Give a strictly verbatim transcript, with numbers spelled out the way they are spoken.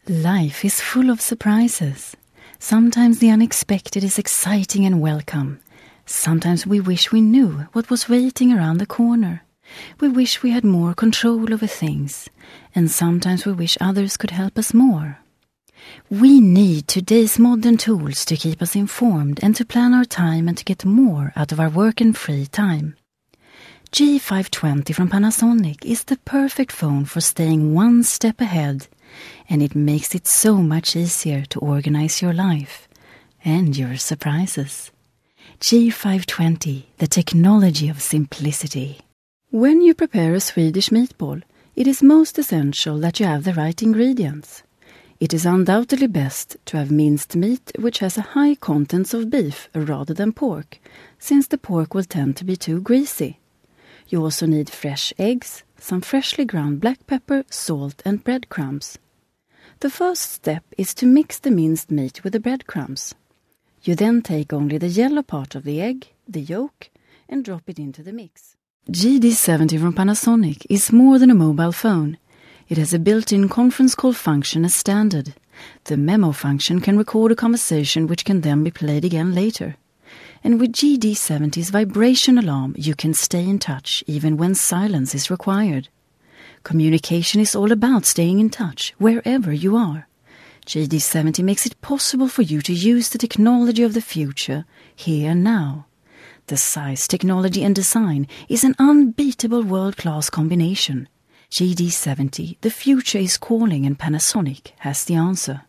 Life is full of surprises. Sometimes the unexpected is exciting and welcome. Sometimes we wish we knew what was waiting around the corner. We wish we had more control over things, and sometimes we wish others could help us more. We need today's modern tools to keep us informed and to plan our time and to get more out of our work and free time. G five twenty from Panasonic is the perfect phone for staying one step ahead, and it makes it so much easier to organize your life and your surprises. G five twenty, the technology of simplicity. When you prepare a Swedish meatball, it is most essential that you have the right ingredients. It is undoubtedly best to have minced meat which has a high contents of beef rather than pork, since the pork will tend to be too greasy. You also need fresh eggs, some freshly ground black pepper, salt and breadcrumbs. The first step is to mix the minced meat with the breadcrumbs. You then take only the yellow part of the egg, the yolk, and drop it into the mix. G D seventy from Panasonic is more than a mobile phone. It has a built-in conference call function as standard. The memo function can record a conversation which can then be played again later. And with G D seventy's vibration alarm, you can stay in touch even when silence is required. Communication is all about staying in touch wherever you are. G D seventy makes it possible for you to use the technology of the future here and now. The size, technology and design is an unbeatable world-class combination. G D seventy, the future is calling, and Panasonic has the answer.